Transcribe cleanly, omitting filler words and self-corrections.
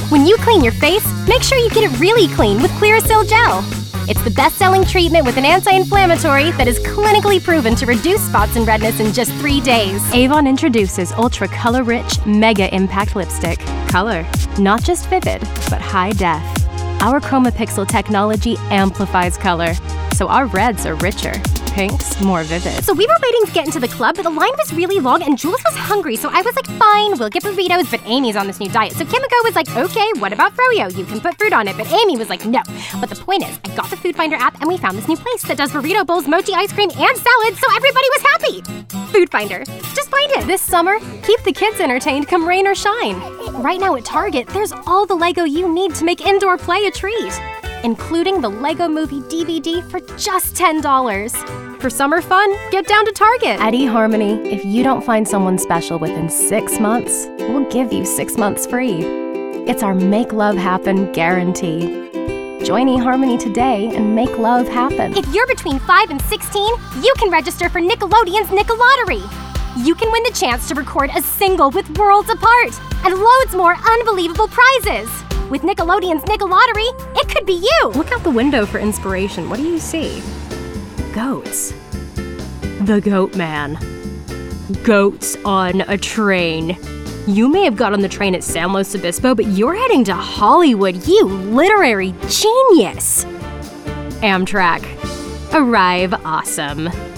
When you clean your face, make sure you get it really clean with Clearasil Gel. It's the best-selling treatment with an anti-inflammatory that is clinically proven to reduce spots and redness in just 3 days. Avon introduces Ultra Color Rich Mega Impact Lipstick. Color, not just vivid, but high def. Our ChromaPixel technology amplifies color, so our reds are richer, pinks more vivid. So we were waiting to get into the club, but the line was really long and Jules was hungry, so I was like, fine, we'll get burritos, but Amy's on this new diet. So Kimiko was like, okay, what about froyo? You can put fruit on it, but Amy was like, no. But the point is, I got the Food Finder app and we found this new place that does burrito bowls, mochi ice cream, and salad, so everybody was happy. Food Finder. Just find it. This summer, keep the kids entertained come rain or shine. Right now at Target, there's all the Lego you need to make indoor play a treat, including the Lego Movie DVD for just $10. For summer fun, get down to Target. At eHarmony, if you don't find someone special within 6 months, we'll give you 6 months free. It's our Make Love Happen guarantee. Join eHarmony today and make love happen. If you're between 5 and 16, you can register for Nickelodeon's Nickelottery. You can win the chance to record a single with Worlds Apart and loads more unbelievable prizes. With Nickelodeon's Nickelottery, it could be you! Look out the window for inspiration. What do you see? Goats. The Goat Man. Goats on a train. You may have got on the train at San Luis Obispo, but you're heading to Hollywood, you literary genius! Amtrak. Arrive awesome.